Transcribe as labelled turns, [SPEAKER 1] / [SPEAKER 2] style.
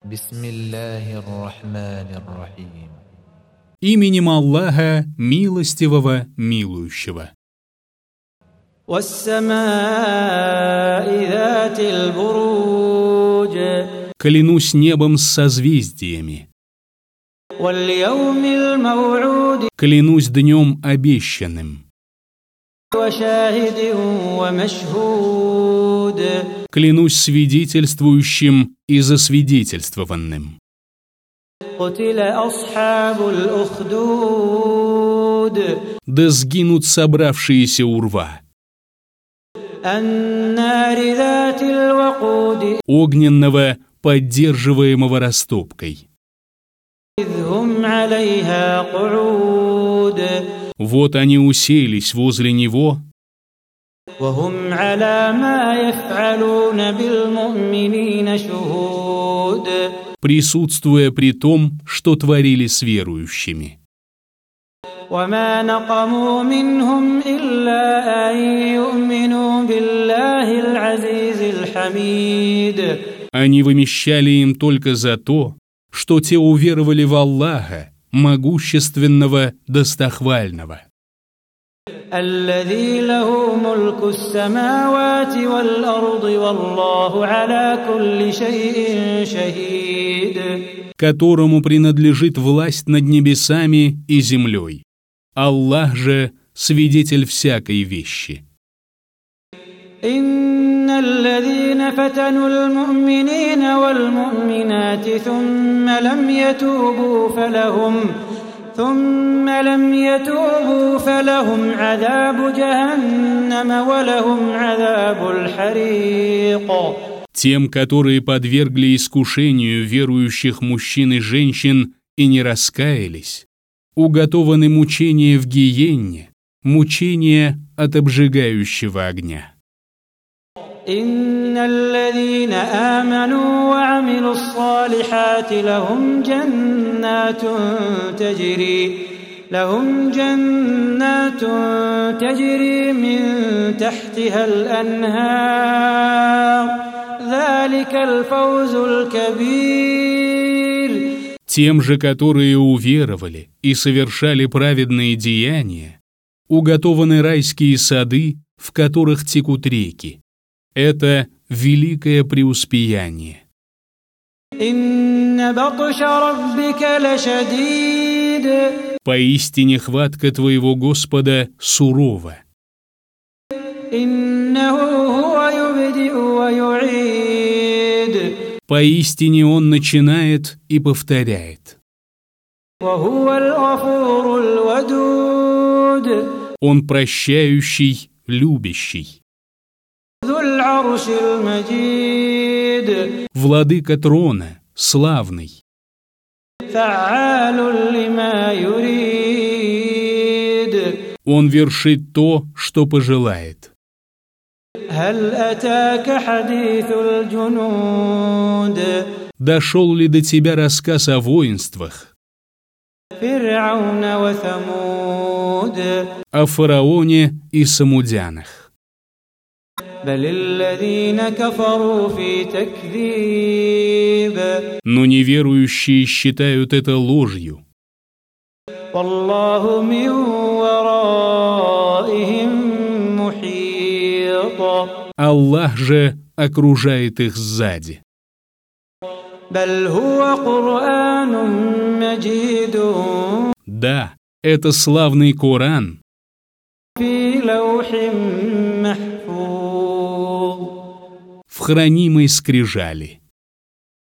[SPEAKER 1] Бисмиллахир-рахманир-рахим.
[SPEAKER 2] Именем Аллаха, милостивого, милующего.
[SPEAKER 3] وَالسَّمَاءِ ذَاتِ الْبُرُوجِ.
[SPEAKER 2] Клянусь небом с созвездиями.
[SPEAKER 3] وَالْيَوْمِ الْمَوْعُودِ.
[SPEAKER 2] Клянусь днем обещанным.
[SPEAKER 3] وَشَاهِدٍ وَمَشْهُودٍ.
[SPEAKER 2] Клянусь свидетельствующим и засвидетельствованным.
[SPEAKER 3] قُتِلَ أَصْحَابُ الْأُخْدُودِ.
[SPEAKER 2] Да сгинут собравшиеся у рва.
[SPEAKER 3] النَّارِ ذَاتِ الْوَقُودِ.
[SPEAKER 2] Огненного, поддерживаемого растопкой.
[SPEAKER 3] إِذْ هُمْ عَلَيْهَا قُعُودٌ.
[SPEAKER 2] Вот они уселись возле него,
[SPEAKER 3] وهم على ما يفعلون بالمؤمنين شهود.
[SPEAKER 2] присутствуя при том, что творили с верующими.
[SPEAKER 3] وما نقموا منهم إلا أن يؤمنوا بالله العزيز الحميد.
[SPEAKER 2] Они вымещали им только за то, что те уверовали в Аллаха, могущественного, достохвального.
[SPEAKER 3] الذي له ملك السماوات والأرض والله على كل شيء شهيد.
[SPEAKER 2] Которому принадлежит власть над небесами и землей. Аллах же свидетель всякой вещи.
[SPEAKER 3] إن الذين فتنوا المؤمنين والمؤمنات ثم لم يتوبوا فلهم عذاب جهنم ولهم عذاب الحريق.
[SPEAKER 2] Тем, которые подвергли искушению верующих мужчин и женщин и не раскаялись, уготованы мучения в гиенне, мучения от обжигающего огня.
[SPEAKER 3] إن الذين آمنوا وعملوا الصالحات لهم جنات تجري من تحتها الأنهار ذلك الفوز الكبير.
[SPEAKER 2] Тем же, которые уверовали и совершали праведные деяния, уготованы райские сады, в которых текут реки. Это великое преуспеяние.
[SPEAKER 3] إن بطش ربك لشديد.
[SPEAKER 2] Поистине хватка твоего Господа сурова.
[SPEAKER 3] إنه هو يبدئ ويعيد.
[SPEAKER 2] Поистине Он начинает и повторяет.
[SPEAKER 3] وهو الغفور الودود.
[SPEAKER 2] Он прощающий, любящий.
[SPEAKER 3] ذو العرش المجيد.
[SPEAKER 2] Владыка трона, славный.
[SPEAKER 3] فعال لما يريد.
[SPEAKER 2] Он вершит то, что пожелает.
[SPEAKER 3] هل أتاك حديث الجنود.
[SPEAKER 2] Дошел ли до тебя рассказ о воинствах,
[SPEAKER 3] فرعون وثمود.
[SPEAKER 2] о фараоне и самудянах?
[SPEAKER 3] بل الذين كفروا في تكذيب.
[SPEAKER 2] Но неверующие считают это ложью.
[SPEAKER 3] والله من ورائهم محيط.
[SPEAKER 2] Аллах же окружает их сзади.
[SPEAKER 3] بل هو قرآن مجيد.
[SPEAKER 2] Да, это славный Коран,
[SPEAKER 3] في لوح محفوظ.
[SPEAKER 2] в хранимой скрижали.